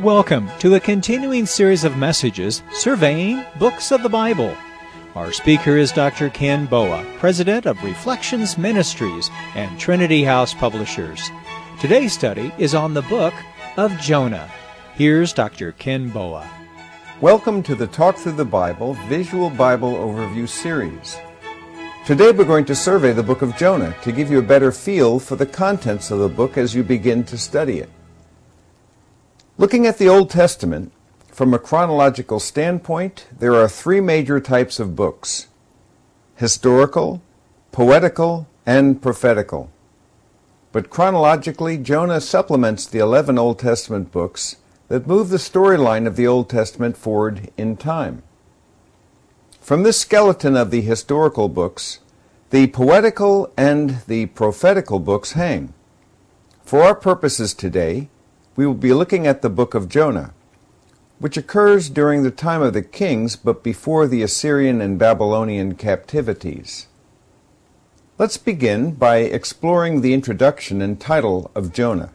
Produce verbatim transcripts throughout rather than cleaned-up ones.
Welcome to a continuing series of messages surveying books of the Bible. Our speaker is Doctor Ken Boa, President of Reflections Ministries and Trinity House Publishers. Today's study is on the book of Jonah. Here's Doctor Ken Boa. Welcome to the Talk Through the Bible Visual Bible Overview Series. Today we're going to survey the book of Jonah to give you a better feel for the contents of the book as you begin to study it. Looking at the Old Testament, from a chronological standpoint, there are three major types of books: historical, poetical, and prophetical. But chronologically, Jonah supplements the eleven Old Testament books that move the storyline of the Old Testament forward in time. From this skeleton of the historical books, the poetical and the prophetical books hang. For our purposes today, we will be looking at the book of Jonah, which occurs during the time of the kings but before the Assyrian and Babylonian captivities. Let's begin by exploring the introduction and title of Jonah.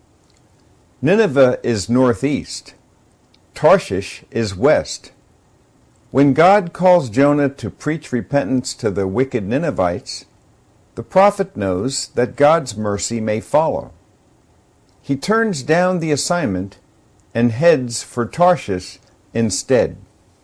Nineveh is northeast. Tarshish is west. When God calls Jonah to preach repentance to the wicked Ninevites, the prophet knows that God's mercy may follow. He turns down the assignment and heads for Tarshish instead.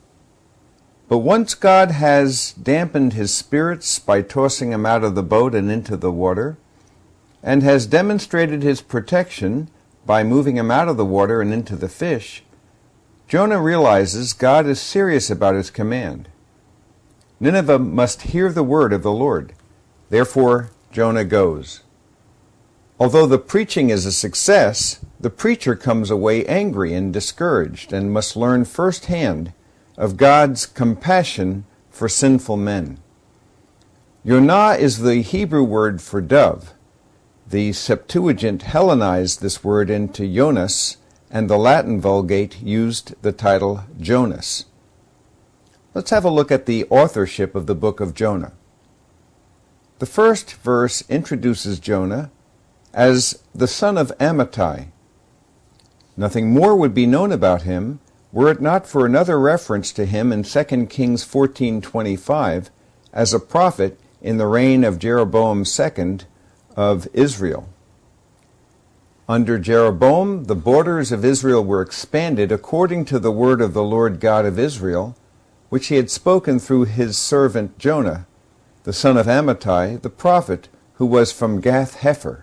But once God has dampened his spirits by tossing him out of the boat and into the water, and has demonstrated his protection by moving him out of the water and into the fish, Jonah realizes God is serious about his command. Nineveh must hear the word of the Lord. Therefore, Jonah goes. Although the preaching is a success, the preacher comes away angry and discouraged and must learn firsthand of God's compassion for sinful men. Yonah is the Hebrew word for dove. The Septuagint Hellenized this word into Jonas, and the Latin Vulgate used the title Jonas. Let's have a look at the authorship of the book of Jonah. The first verse introduces Jonah as the son of Amittai. Nothing more would be known about him were it not for another reference to him in Second Kings fourteen twenty-five as a prophet in the reign of Jeroboam the second of Israel. Under Jeroboam, the borders of Israel were expanded according to the word of the Lord God of Israel, which he had spoken through his servant Jonah, the son of Amittai, the prophet, who was from Gath-Hepher.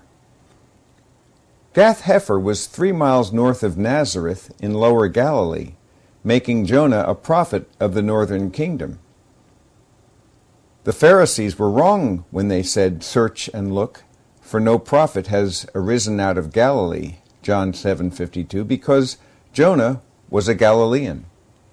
Gath-Hepher was three miles north of Nazareth in Lower Galilee, making Jonah a prophet of the northern kingdom. The Pharisees were wrong when they said, "Search and look, for no prophet has arisen out of Galilee," John seven fifty-two, because Jonah was a Galilean.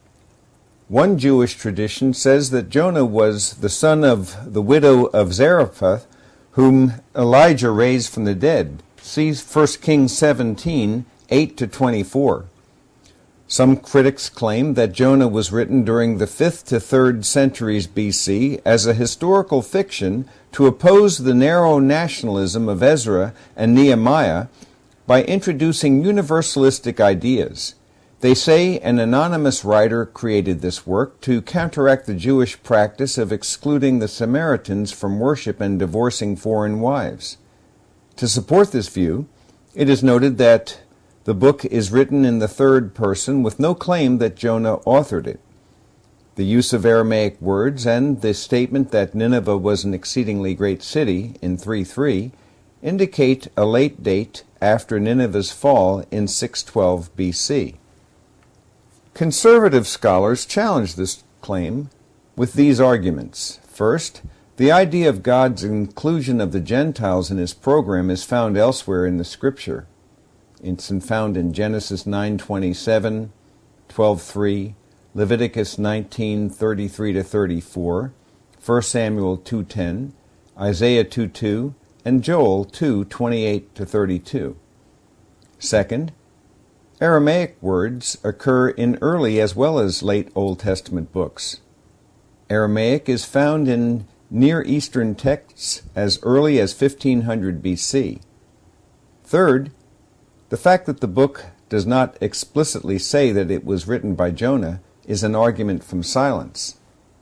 One Jewish tradition says that Jonah was the son of the widow of Zarephath, whom Elijah raised from the dead. See First Kings seventeen, eight to twenty-four. Some critics claim that Jonah was written during the fifth to third centuries B C as a historical fiction to oppose the narrow nationalism of Ezra and Nehemiah by introducing universalistic ideas. They say an anonymous writer created this work to counteract the Jewish practice of excluding the Samaritans from worship and divorcing foreign wives. To support this view, it is noted that the book is written in the third person with no claim that Jonah authored it. The use of Aramaic words and the statement that Nineveh was an exceedingly great city in three three indicate a late date after Nineveh's fall in six twelve B C. Conservative scholars challenge this claim with these arguments. First, the idea of God's inclusion of the Gentiles in his program is found elsewhere in the Scripture. It's found in Genesis nine twenty-seven, twelve three, Leviticus nineteen thirty-three to thirty-four, First Samuel two ten, Isaiah two two, and Joel two twenty-eight to thirty-two. Second, Aramaic words occur in early as well as late Old Testament books. Aramaic is found in Near Eastern texts as early as fifteen hundred B C. Third, the fact that the book does not explicitly say that it was written by Jonah is an argument from silence.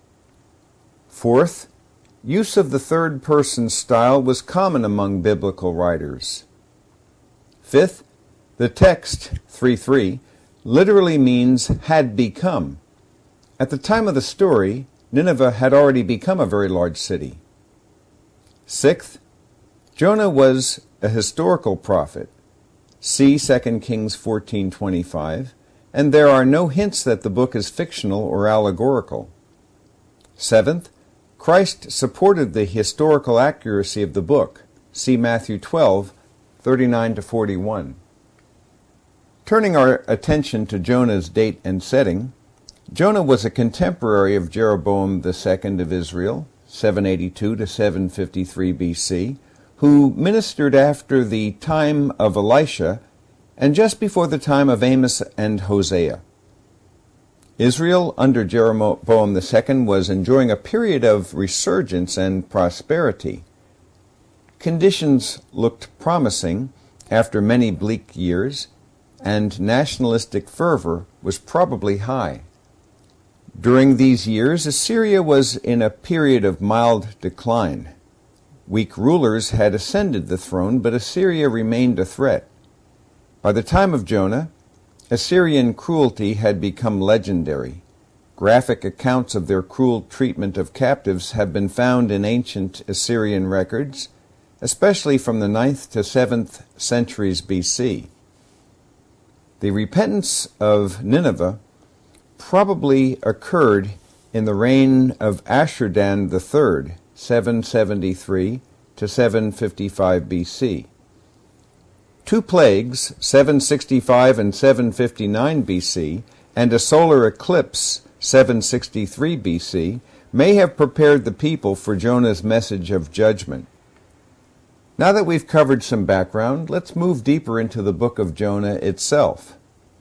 Fourth, use of the third-person style was common among biblical writers. Fifth, the text, three three, literally means had become. At the time of the story, Nineveh had already become a very large city. Sixth, Jonah was a historical prophet. See Second Kings fourteen twenty-five, and there are no hints that the book is fictional or allegorical. Seventh, Christ supported the historical accuracy of the book. See Matthew twelve thirty-nine to forty-one. Turning our attention to Jonah's date and setting, Jonah was a contemporary of Jeroboam the Second of Israel, seven eighty-two to seven fifty-three B C, who ministered after the time of Elisha and just before the time of Amos and Hosea. Israel under Jeroboam the Second was enjoying a period of resurgence and prosperity. Conditions looked promising after many bleak years, and nationalistic fervor was probably high. During these years, Assyria was in a period of mild decline. Weak rulers had ascended the throne, but Assyria remained a threat. By the time of Jonah, Assyrian cruelty had become legendary. Graphic accounts of their cruel treatment of captives have been found in ancient Assyrian records, especially from the ninth to seventh centuries B C. The repentance of Nineveh probably occurred in the reign of Ashurdan the Third, seven seventy-three to seven fifty-five B C. Two plagues, seven sixty-five and seven fifty-nine B C, and a solar eclipse, seven sixty-three B C, may have prepared the people for Jonah's message of judgment. Now that we've covered some background, let's move deeper into the book of Jonah itself.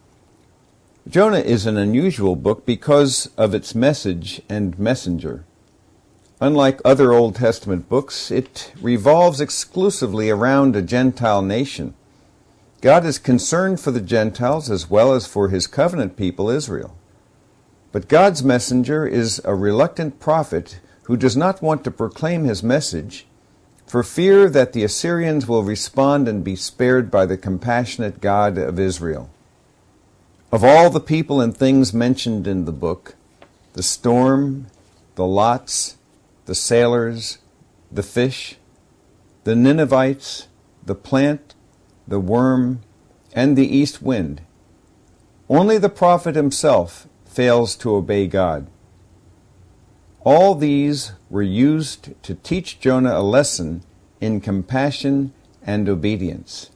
Jonah is an unusual book because of its message and messenger. Unlike other Old Testament books, it revolves exclusively around a Gentile nation. God is concerned for the Gentiles as well as for his covenant people, Israel. But God's messenger is a reluctant prophet who does not want to proclaim his message for fear that the Assyrians will respond and be spared by the compassionate God of Israel. Of all the people and things mentioned in the book, the storm, the lots, the sailors, the fish, the Ninevites, the plant, the worm, and the east wind, only the prophet himself fails to obey God. All these were used to teach Jonah a lesson in compassion and obedience.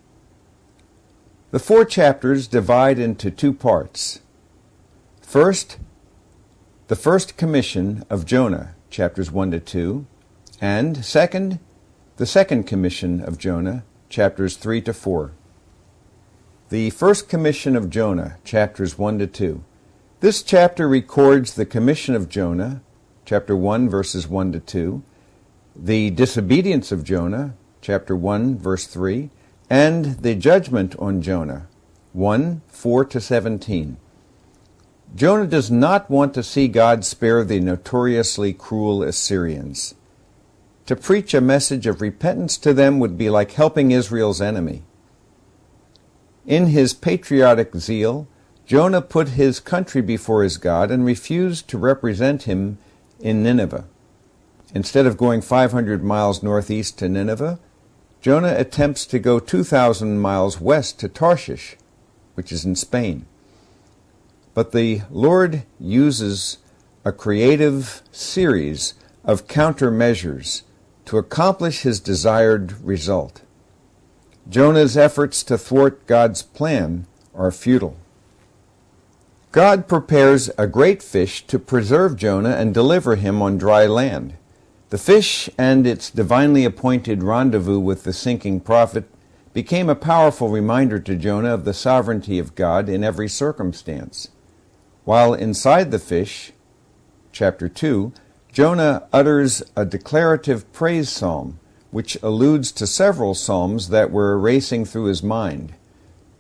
The four chapters divide into two parts. First, the first commission of Jonah, chapters one to two, and second, the second commission of Jonah, chapters three to four. The first commission of Jonah, chapters one to two. This chapter records the commission of Jonah, chapter one, verses one to two, the disobedience of Jonah, chapter one, verse three, and the judgment on Jonah, one, four to seventeen. Jonah does not want to see God spare the notoriously cruel Assyrians. To preach a message of repentance to them would be like helping Israel's enemy. In his patriotic zeal, Jonah put his country before his God and refused to represent him in Nineveh. Instead of going five hundred miles northeast to Nineveh, Jonah attempts to go two thousand miles west to Tarshish, which is in Spain. But the Lord uses a creative series of countermeasures to accomplish his desired result. Jonah's efforts to thwart God's plan are futile. God prepares a great fish to preserve Jonah and deliver him on dry land. The fish and its divinely appointed rendezvous with the sinking prophet became a powerful reminder to Jonah of the sovereignty of God in every circumstance. While inside the fish, chapter two, Jonah utters a declarative praise psalm, which alludes to several psalms that were racing through his mind.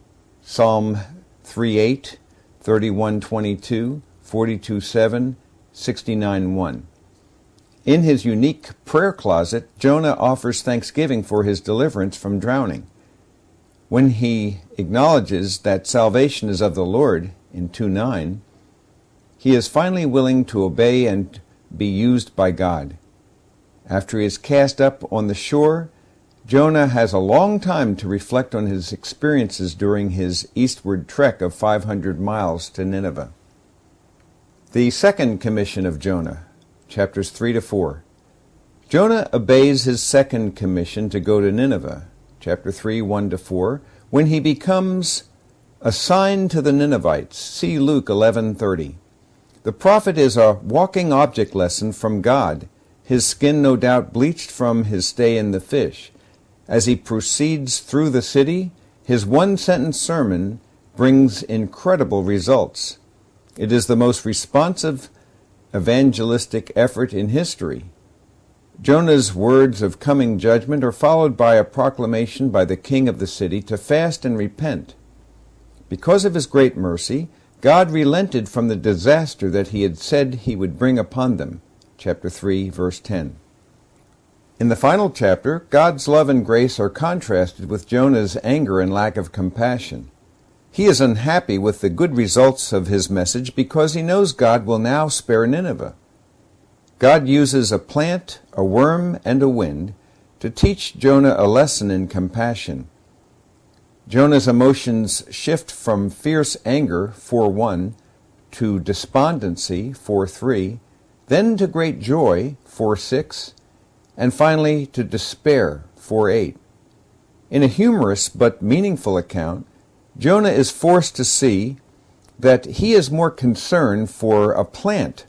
Psalm three eight, thirty-one twenty-two, forty-two seven, sixty-nine one. In his unique prayer closet, Jonah offers thanksgiving for his deliverance from drowning. When he acknowledges that salvation is of the Lord in two nine, he is finally willing to obey and be used by God. After he is cast up on the shore, Jonah has a long time to reflect on his experiences during his eastward trek of five hundred miles to Nineveh. The second commission of Jonah, chapters three to four. Jonah obeys his second commission to go to Nineveh, chapter three, one to four, when he becomes assigned to the Ninevites. See Luke eleven thirty. The prophet is a walking object lesson from God, his skin no doubt bleached from his stay in the fish. As he proceeds through the city, his one-sentence sermon brings incredible results. It is the most responsive evangelistic effort in history. Jonah's words of coming judgment are followed by a proclamation by the king of the city to fast and repent. Because of his great mercy, God relented from the disaster that he had said he would bring upon them. Chapter three, verse ten. In the final chapter, God's love and grace are contrasted with Jonah's anger and lack of compassion. He is unhappy with the good results of his message because he knows God will now spare Nineveh. God uses a plant, a worm, and a wind to teach Jonah a lesson in compassion. Jonah's emotions shift from fierce anger, four one, to despondency, four three, then to great joy, four six, and finally to despair, four eight. In a humorous but meaningful account, Jonah is forced to see that he is more concerned for a plant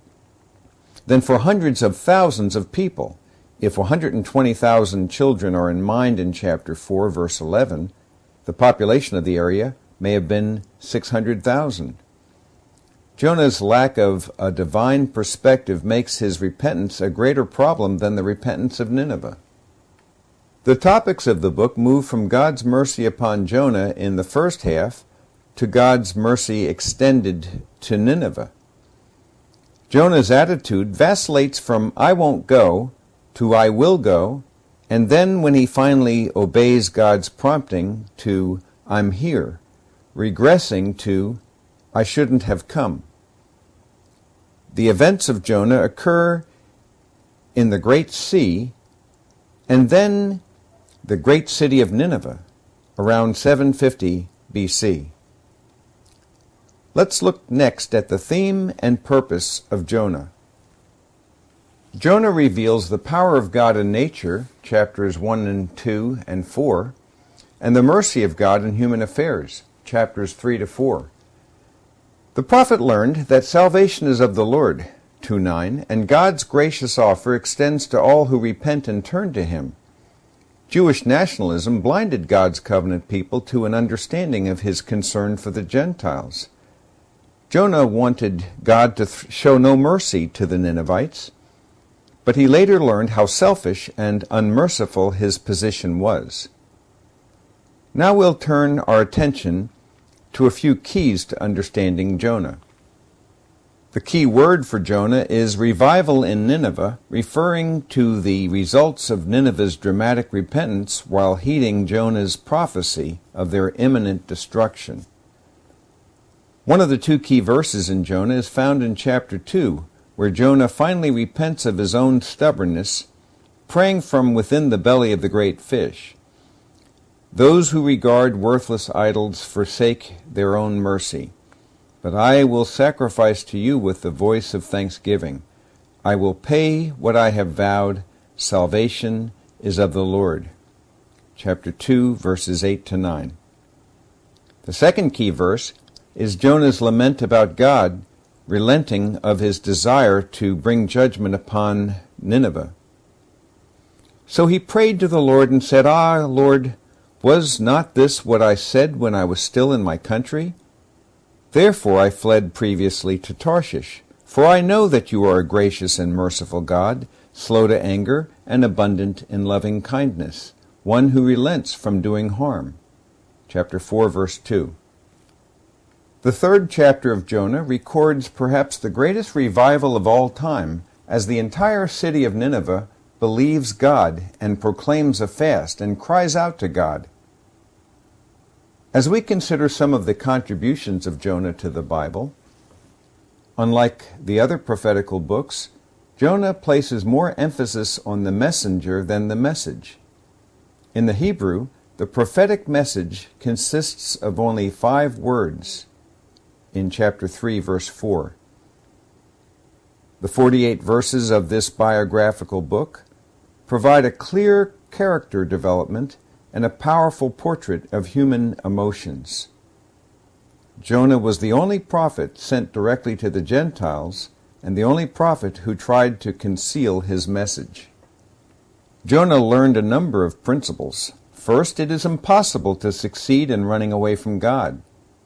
than for hundreds of thousands of people. If one hundred twenty thousand children are in mind in chapter four, verse eleven, the population of the area may have been six hundred thousand. Jonah's lack of a divine perspective makes his repentance a greater problem than the repentance of Nineveh. The topics of the book move from God's mercy upon Jonah in the first half to God's mercy extended to Nineveh. Jonah's attitude vacillates from "I won't go" to "I will go," and then when he finally obeys God's prompting to "I'm here," regressing to "I shouldn't have come." The events of Jonah occur in the Great Sea and then the great city of Nineveh around seven fifty B C. Let's look next at the theme and purpose of Jonah. Jonah reveals the power of God in nature, chapters one and two and four, and the mercy of God in human affairs, chapters three to four. The prophet learned that salvation is of the Lord, two nine, and God's gracious offer extends to all who repent and turn to Him. Jewish nationalism blinded God's covenant people to an understanding of His concern for the Gentiles. Jonah wanted God to th- show no mercy to the Ninevites, but he later learned how selfish and unmerciful his position was. Now we'll turn our attention to a few keys to understanding Jonah. The key word for Jonah is revival in Nineveh, referring to the results of Nineveh's dramatic repentance while heeding Jonah's prophecy of their imminent destruction. One of the two key verses in Jonah is found in chapter two, where Jonah finally repents of his own stubbornness, praying from within the belly of the great fish. Those who regard worthless idols forsake their own mercy. But I will sacrifice to you with the voice of thanksgiving. I will pay what I have vowed. Salvation is of the Lord. Chapter two, verses eight to nine. The second key verse is Jonah's lament about God relenting of his desire to bring judgment upon Nineveh. So he prayed to the Lord and said, "Ah, Lord, was not this what I said when I was still in my country? Therefore I fled previously to Tarshish, for I know that you are a gracious and merciful God, slow to anger and abundant in loving kindness, one who relents from doing harm." chapter four, verse two. The third chapter of Jonah records perhaps the greatest revival of all time, as the entire city of Nineveh believes God and proclaims a fast and cries out to God. As we consider some of the contributions of Jonah to the Bible, unlike the other prophetical books, Jonah places more emphasis on the messenger than the message. In the Hebrew, the prophetic message consists of only five words in chapter three, verse four. The forty-eight verses of this biographical book provide a clear character development and a powerful portrait of human emotions. Jonah was the only prophet sent directly to the Gentiles and the only prophet who tried to conceal his message. Jonah learned a number of principles. First, it is impossible to succeed in running away from God.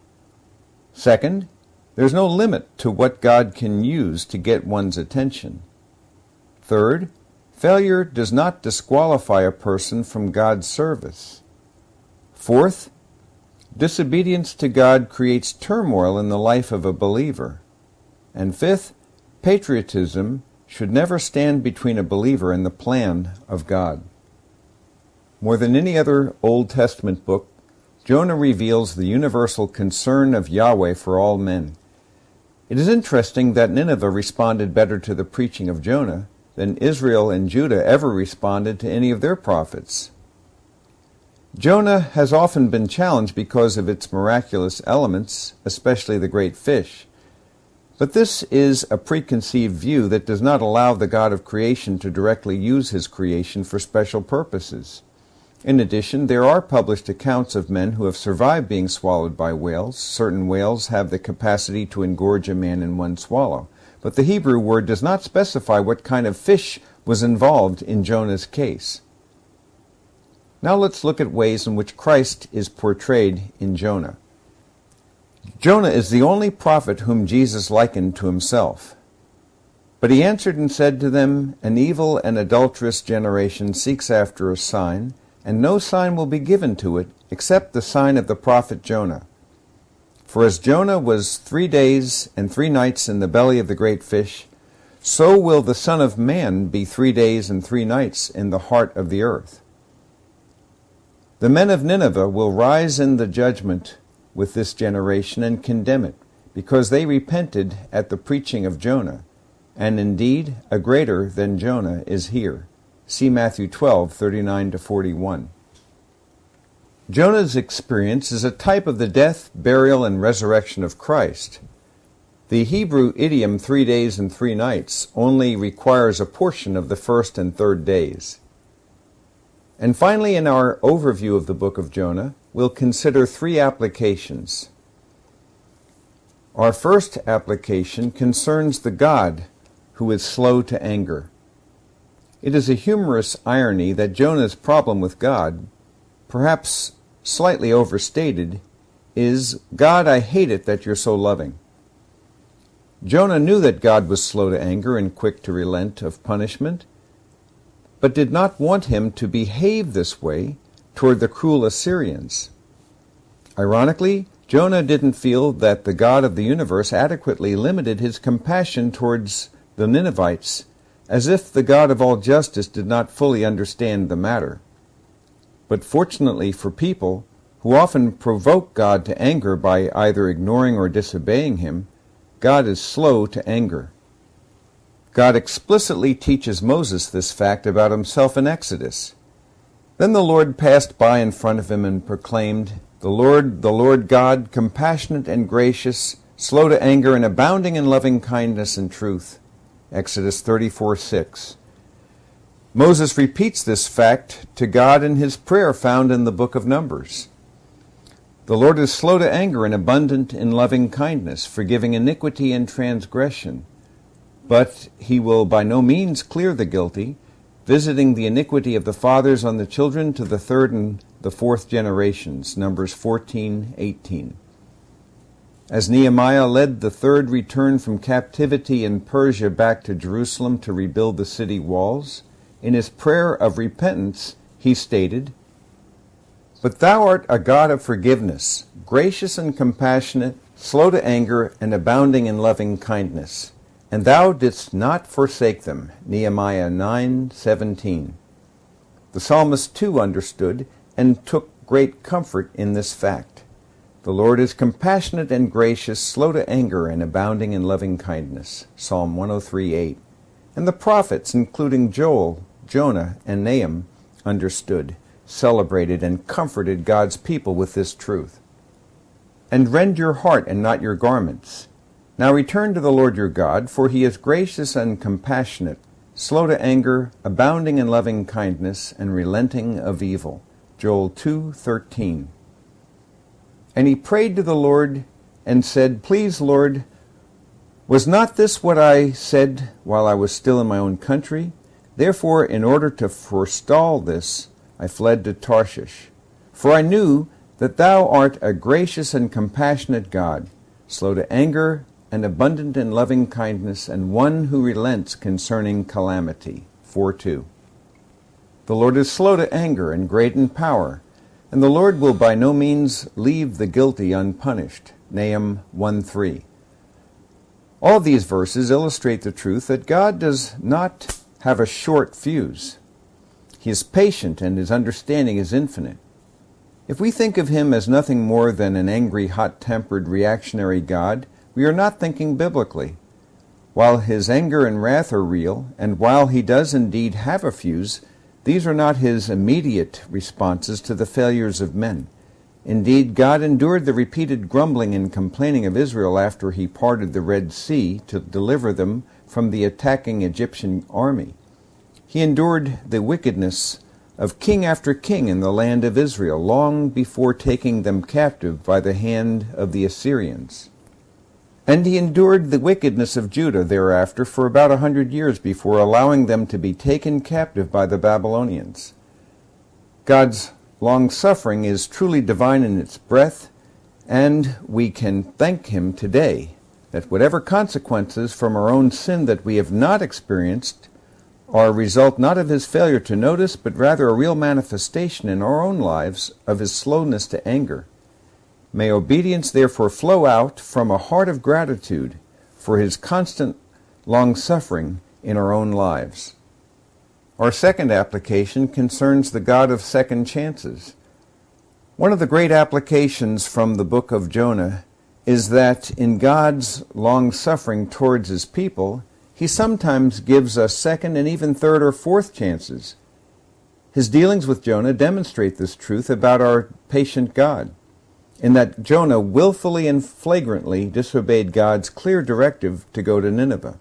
Second, there's no limit to what God can use to get one's attention. Third, failure does not disqualify a person from God's service. Fourth, disobedience to God creates turmoil in the life of a believer. And fifth, patriotism should never stand between a believer and the plan of God. More than any other Old Testament book, Jonah reveals the universal concern of Yahweh for all men. It is interesting that Nineveh responded better to the preaching of Jonah than Israel and Judah ever responded to any of their prophets. Jonah has often been challenged because of its miraculous elements, especially the great fish. But this is a preconceived view that does not allow the God of creation to directly use his creation for special purposes. In addition, there are published accounts of men who have survived being swallowed by whales. Certain whales have the capacity to engorge a man in one swallow. But the Hebrew word does not specify what kind of fish was involved in Jonah's case. Now let's look at ways in which Christ is portrayed in Jonah. Jonah is the only prophet whom Jesus likened to himself. But he answered and said to them, "An evil and adulterous generation seeks after a sign, and no sign will be given to it, except the sign of the prophet Jonah. For as Jonah was three days and three nights in the belly of the great fish, so will the Son of Man be three days and three nights in the heart of the earth." The men of Nineveh will rise in the judgment with this generation and condemn it, because they repented at the preaching of Jonah, and indeed a greater than Jonah is here. See Matthew twelve, thirty-nine to forty-one. Jonah's experience is a type of the death, burial, and resurrection of Christ. The Hebrew idiom three days and three nights only requires a portion of the first and third days. And finally, in our overview of the book of Jonah, we'll consider three applications. Our first application concerns the God who is slow to anger. It is a humorous irony that Jonah's problem with God, perhaps slightly overstated, is, "God, I hate it that you're so loving." Jonah knew that God was slow to anger and quick to relent of punishment, but did not want him to behave this way toward the cruel Assyrians. Ironically, Jonah didn't feel that the God of the universe adequately limited his compassion towards the Ninevites, as if the God of all justice did not fully understand the matter. But fortunately for people who often provoke God to anger by either ignoring or disobeying him, God is slow to anger. God explicitly teaches Moses this fact about himself in Exodus. "Then the Lord passed by in front of him and proclaimed, 'The Lord, the Lord God, compassionate and gracious, slow to anger and abounding in loving kindness and truth.'" Exodus thirty-four, six. Moses repeats this fact to God in his prayer found in the book of Numbers. The Lord is slow to anger and abundant in loving kindness, forgiving iniquity and transgression. But he will by no means clear the guilty, visiting the iniquity of the fathers on the children to the third and the fourth generations. Numbers fourteen, eighteen. As Nehemiah led the third return from captivity in Persia back to Jerusalem to rebuild the city walls, in his prayer of repentance he stated, But thou art a God of forgiveness, gracious and compassionate, slow to anger, and abounding in loving kindness. And thou didst not forsake them. Nehemiah nine seventeen. The psalmist too understood and took great comfort in this fact. The Lord is compassionate and gracious, slow to anger, and abounding in loving kindness. Psalm one oh three eight. And the prophets, including Joel, Jonah, and Nahum, understood, celebrated, and comforted God's people with this truth. And rend your heart and not your garments. Now return to the Lord your God, for he is gracious and compassionate, slow to anger, abounding in loving kindness, and relenting of evil. Joel two thirteen. And he prayed to the Lord and said, Please, Lord, was not this what I said while I was still in my own country? Therefore, in order to forestall this, I fled to Tarshish. For I knew that thou art a gracious and compassionate God, slow to anger and abundant in loving kindness, and one who relents concerning calamity. four two. The Lord is slow to anger and great in power, and the Lord will by no means leave the guilty unpunished. Nahum one three. All these verses illustrate the truth that God does not have a short fuse. He is patient and his understanding is infinite. If we think of him as nothing more than an angry, hot-tempered, reactionary God, we are not thinking biblically. While his anger and wrath are real, and while he does indeed have a fuse, these are not his immediate responses to the failures of men. Indeed, God endured the repeated grumbling and complaining of Israel after he parted the Red Sea to deliver them from the attacking Egyptian army. He endured the wickedness of king after king in the land of Israel long before taking them captive by the hand of the Assyrians. And he endured the wickedness of Judah thereafter for about a hundred years before allowing them to be taken captive by the Babylonians. God's long-suffering is truly divine in its breadth, and we can thank him today that whatever consequences from our own sin that we have not experienced are a result not of his failure to notice, but rather a real manifestation in our own lives of his slowness to anger. May obedience therefore flow out from a heart of gratitude for his constant long-suffering in our own lives. Our second application concerns the God of second chances. One of the great applications from the book of Jonah is that in God's long-suffering towards his people, he sometimes gives us second and even third or fourth chances. His dealings with Jonah demonstrate this truth about our patient God, in that Jonah willfully and flagrantly disobeyed God's clear directive to go to Nineveh.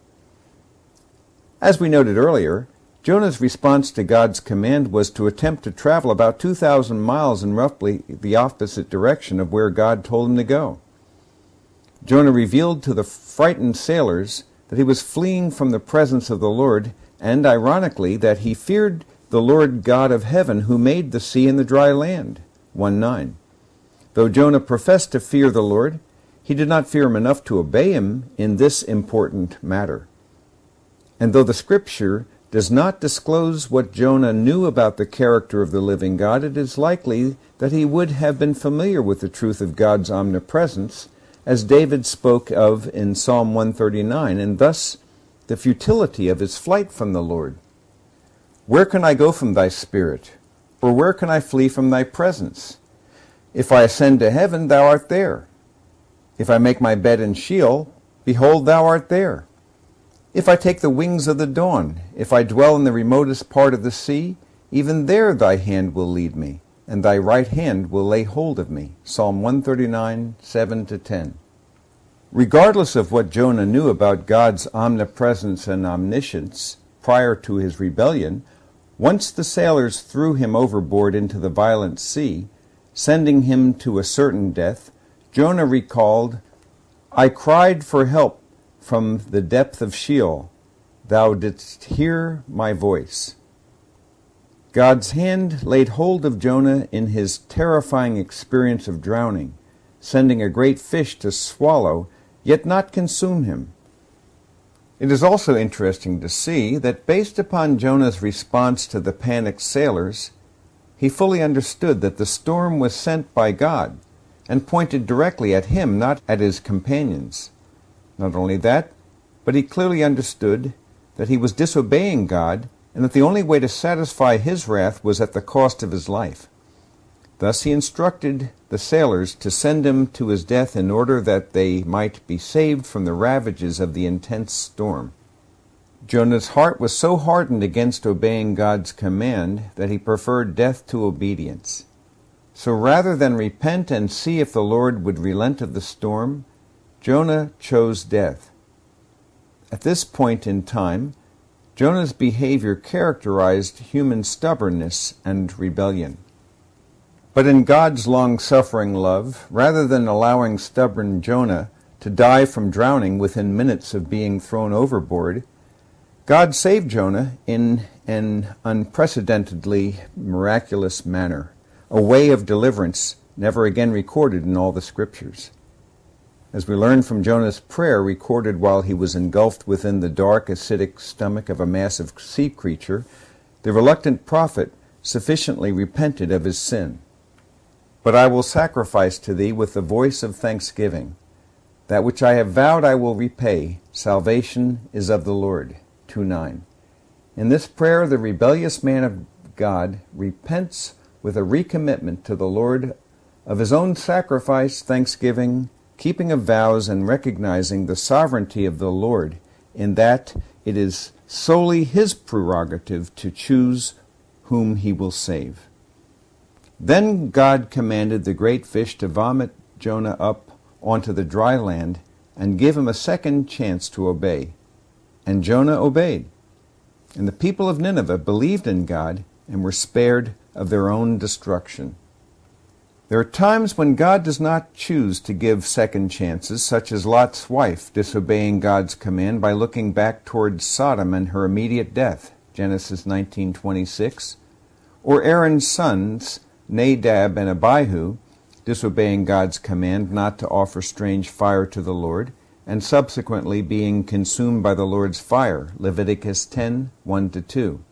As we noted earlier, Jonah's response to God's command was to attempt to travel about two thousand miles in roughly the opposite direction of where God told him to go. Jonah revealed to the frightened sailors that he was fleeing from the presence of the Lord, and, ironically, that he feared the Lord God of heaven who made the sea and the dry land. one nine. Though Jonah professed to fear the Lord, he did not fear him enough to obey him in this important matter. And though the Scripture does not disclose what Jonah knew about the character of the living God, it is likely that he would have been familiar with the truth of God's omnipresence, as David spoke of in Psalm one thirty-nine, and thus the futility of his flight from the Lord. Where can I go from thy spirit? Or where can I flee from thy presence? If I ascend to heaven, thou art there. If I make my bed in Sheol, behold, thou art there. If I take the wings of the dawn, if I dwell in the remotest part of the sea, even there thy hand will lead me, and thy right hand will lay hold of me. Psalm one thirty-nine, seven to ten. Regardless of what Jonah knew about God's omnipresence and omniscience prior to his rebellion, once the sailors threw him overboard into the violent sea, sending him to a certain death, Jonah recalled, I cried for help from the depth of Sheol. Thou didst hear my voice. God's hand laid hold of Jonah in his terrifying experience of drowning, sending a great fish to swallow, yet not consume him. It is also interesting to see that based upon Jonah's response to the panicked sailors, he fully understood that the storm was sent by God and pointed directly at him, not at his companions. Not only that, but he clearly understood that he was disobeying God and that the only way to satisfy his wrath was at the cost of his life. Thus he instructed the sailors to send him to his death in order that they might be saved from the ravages of the intense storm. Jonah's heart was so hardened against obeying God's command that he preferred death to obedience. So rather than repent and see if the Lord would relent of the storm, Jonah chose death. At this point in time, Jonah's behavior characterized human stubbornness and rebellion. But in God's long-suffering love, rather than allowing stubborn Jonah to die from drowning within minutes of being thrown overboard, God saved Jonah in an unprecedentedly miraculous manner, a way of deliverance never again recorded in all the Scriptures. As we learn from Jonah's prayer recorded while he was engulfed within the dark, acidic stomach of a massive sea creature, the reluctant prophet sufficiently repented of his sin. But I will sacrifice to thee with the voice of thanksgiving. That which I have vowed I will repay. Salvation is of the Lord. two nine. In this prayer, the rebellious man of God repents with a recommitment to the Lord of his own sacrifice, thanksgiving, keeping of vows, and recognizing the sovereignty of the Lord in that it is solely his prerogative to choose whom he will save. Then God commanded the great fish to vomit Jonah up onto the dry land and give him a second chance to obey. And Jonah obeyed. And the people of Nineveh believed in God and were spared of their own destruction. There are times when God does not choose to give second chances, such as Lot's wife disobeying God's command by looking back towards Sodom and her immediate death, Genesis nineteen twenty-six, or Aaron's sons, Nadab and Abihu, disobeying God's command not to offer strange fire to the Lord, and subsequently being consumed by the Lord's fire, Leviticus ten, one to two.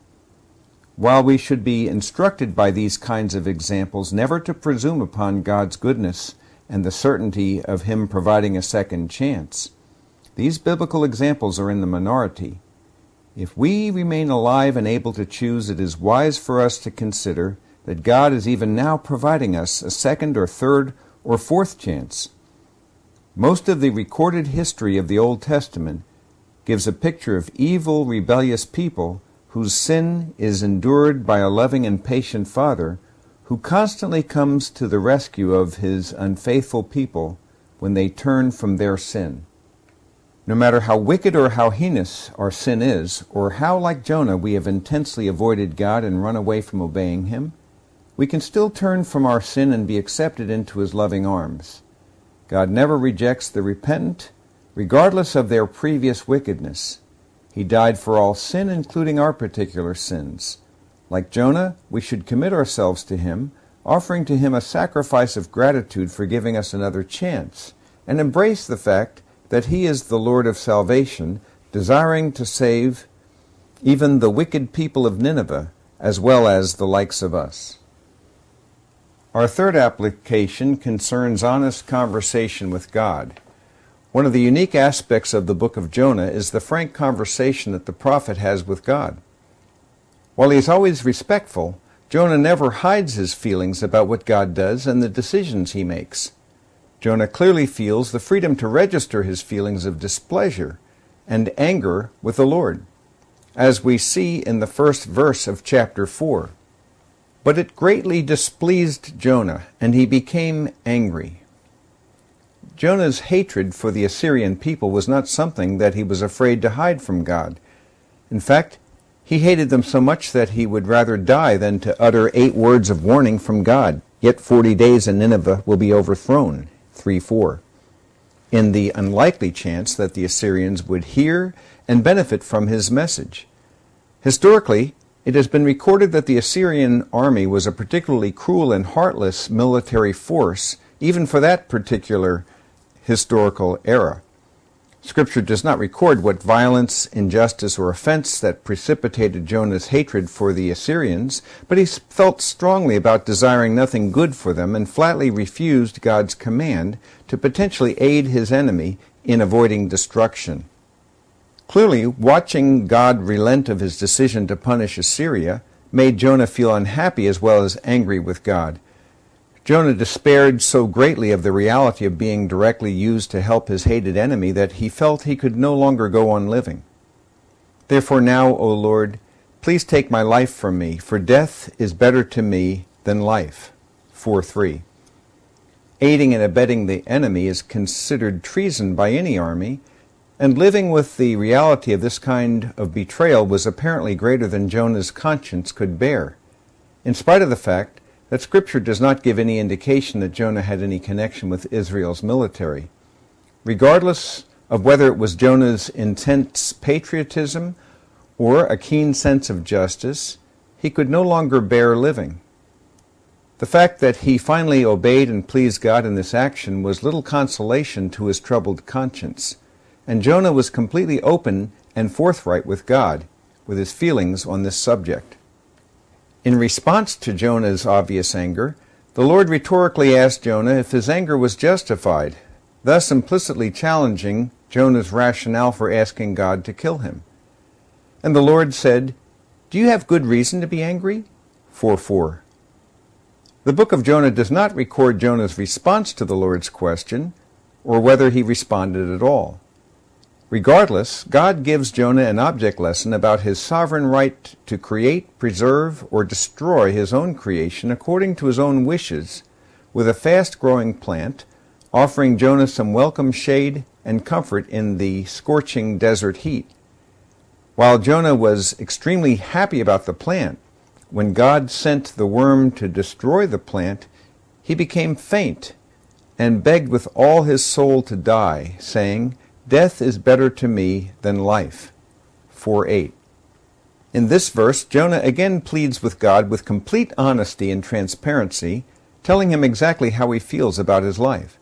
While we should be instructed by these kinds of examples never to presume upon God's goodness and the certainty of Him providing a second chance, these biblical examples are in the minority. If we remain alive and able to choose, it is wise for us to consider that God is even now providing us a second or third or fourth chance. Most of the recorded history of the Old Testament gives a picture of evil, rebellious people whose sin is endured by a loving and patient Father who constantly comes to the rescue of His unfaithful people when they turn from their sin. No matter how wicked or how heinous our sin is, or how, like Jonah, we have intensely avoided God and run away from obeying Him, we can still turn from our sin and be accepted into His loving arms. God never rejects the repentant, regardless of their previous wickedness. He died for all sin, including our particular sins. Like Jonah, we should commit ourselves to Him, offering to Him a sacrifice of gratitude for giving us another chance, and embrace the fact that He is the Lord of salvation, desiring to save even the wicked people of Nineveh, as well as the likes of us. Our third application concerns honest conversation with God. One of the unique aspects of the book of Jonah is the frank conversation that the prophet has with God. While he is always respectful, Jonah never hides his feelings about what God does and the decisions He makes. Jonah clearly feels the freedom to register his feelings of displeasure and anger with the Lord, as we see in the first verse of chapter four. But it greatly displeased Jonah, and he became angry. Jonah's hatred for the Assyrian people was not something that he was afraid to hide from God. In fact, he hated them so much that he would rather die than to utter eight words of warning from God. Yet forty days and Nineveh will be overthrown, three four, in the unlikely chance that the Assyrians would hear and benefit from his message. Historically, it has been recorded that the Assyrian army was a particularly cruel and heartless military force, even for that particular historical era. Scripture does not record what violence, injustice, or offense that precipitated Jonah's hatred for the Assyrians, but he felt strongly about desiring nothing good for them and flatly refused God's command to potentially aid his enemy in avoiding destruction. Clearly, watching God relent of his decision to punish Assyria made Jonah feel unhappy as well as angry with God. Jonah despaired so greatly of the reality of being directly used to help his hated enemy that he felt he could no longer go on living. Therefore now, O Lord, please take my life from me, for death is better to me than life. four three. Aiding and abetting the enemy is considered treason by any army, and living with the reality of this kind of betrayal was apparently greater than Jonah's conscience could bear, in spite of the fact that Scripture does not give any indication that Jonah had any connection with Israel's military. Regardless of whether it was Jonah's intense patriotism or a keen sense of justice, he could no longer bear living. The fact that he finally obeyed and pleased God in this action was little consolation to his troubled conscience, and Jonah was completely open and forthright with God, with his feelings on this subject. In response to Jonah's obvious anger, the Lord rhetorically asked Jonah if his anger was justified, thus implicitly challenging Jonah's rationale for asking God to kill him. And the Lord said, "Do you have good reason to be angry?" four four. The book of Jonah does not record Jonah's response to the Lord's question, or whether he responded at all. Regardless, God gives Jonah an object lesson about his sovereign right to create, preserve, or destroy his own creation according to his own wishes, with a fast-growing plant, offering Jonah some welcome shade and comfort in the scorching desert heat. While Jonah was extremely happy about the plant, when God sent the worm to destroy the plant, he became faint and begged with all his soul to die, saying, "Death is better to me than life." four eight. In this verse, Jonah again pleads with God with complete honesty and transparency, telling him exactly how he feels about his life.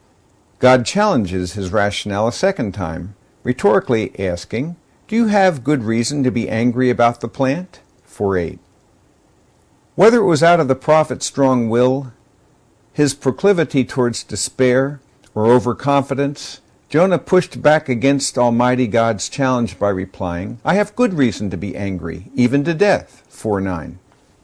God challenges his rationale a second time, rhetorically asking, "Do you have good reason to be angry about the plant?" four eight. Whether it was out of the prophet's strong will, his proclivity towards despair, or overconfidence, Jonah pushed back against Almighty God's challenge by replying, "I have good reason to be angry, even to death." four nine.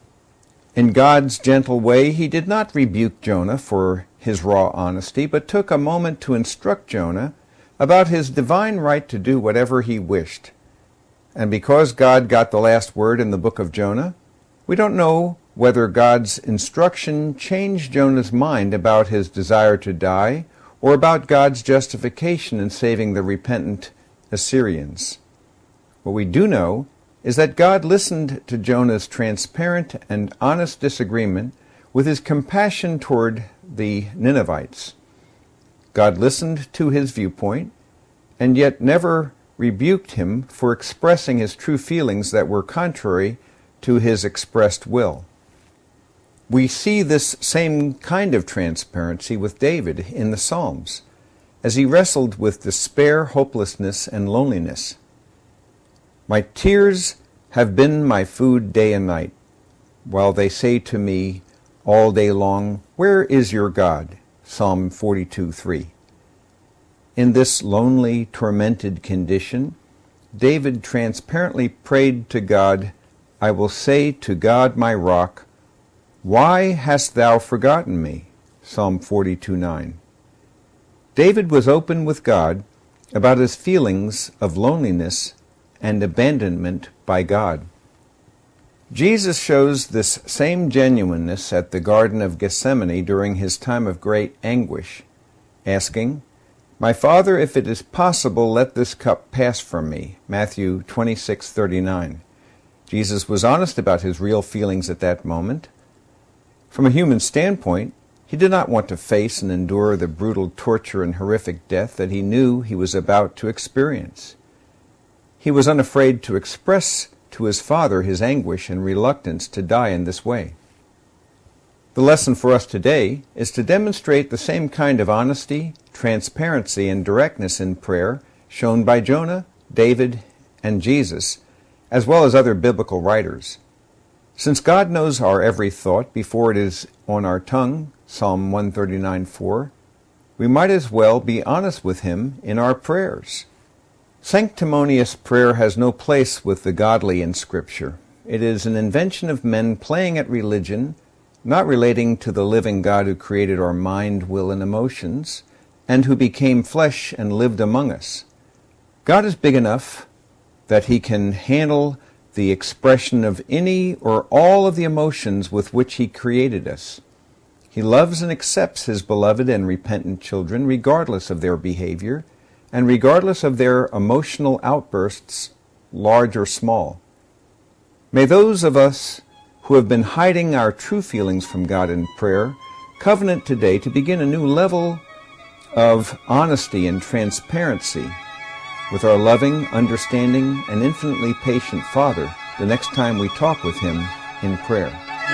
In God's gentle way, he did not rebuke Jonah for his raw honesty, but took a moment to instruct Jonah about his divine right to do whatever he wished. And because God got the last word in the book of Jonah, we don't know whether God's instruction changed Jonah's mind about his desire to die, or about God's justification in saving the repentant Assyrians. What we do know is that God listened to Jonah's transparent and honest disagreement with his compassion toward the Ninevites. God listened to his viewpoint, and yet never rebuked him for expressing his true feelings that were contrary to his expressed will. We see this same kind of transparency with David in the Psalms, as he wrestled with despair, hopelessness, and loneliness. "My tears have been my food day and night, while they say to me all day long, 'Where is your God?'" Psalm forty-two three. In this lonely, tormented condition, David transparently prayed to God, "I will say to God my rock, 'Why hast thou forgotten me?'" Psalm forty-two nine. David was open with God about his feelings of loneliness and abandonment by God. Jesus shows this same genuineness at the Garden of Gethsemane during his time of great anguish, asking, "My Father, if it is possible, let this cup pass from me." Matthew twenty-six thirty-nine. Jesus was honest about his real feelings at that moment. From a human standpoint, he did not want to face and endure the brutal torture and horrific death that he knew he was about to experience. He was unafraid to express to his Father his anguish and reluctance to die in this way. The lesson for us today is to demonstrate the same kind of honesty, transparency, and directness in prayer shown by Jonah, David, and Jesus, as well as other biblical writers. Since God knows our every thought before it is on our tongue, Psalm one thirty-nine four, we might as well be honest with Him in our prayers. Sanctimonious prayer has no place with the godly in Scripture. It is an invention of men playing at religion, not relating to the living God who created our mind, will, and emotions, and who became flesh and lived among us. God is big enough that He can handle the expression of any or all of the emotions with which He created us. He loves and accepts His beloved and repentant children regardless of their behavior and regardless of their emotional outbursts, large or small. May those of us who have been hiding our true feelings from God in prayer covenant today to begin a new level of honesty and transparency with our loving, understanding, and infinitely patient Father the next time we talk with Him in prayer.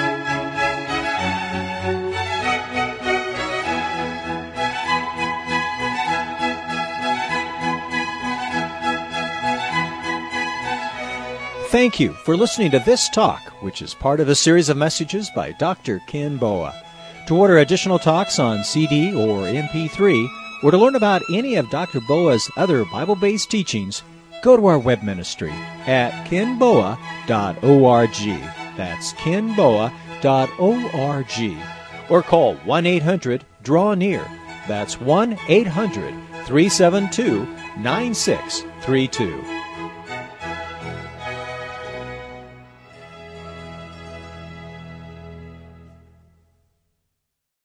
Thank you for listening to this talk, which is part of a series of messages by Doctor Ken Boa. To order additional talks on C D or M P three, or to learn about any of Doctor Boa's other Bible-based teachings, go to our web ministry at ken boa dot org. That's ken boa dot org. Or call one eight hundred draw near. That's one eight hundred three seven two nine six three two.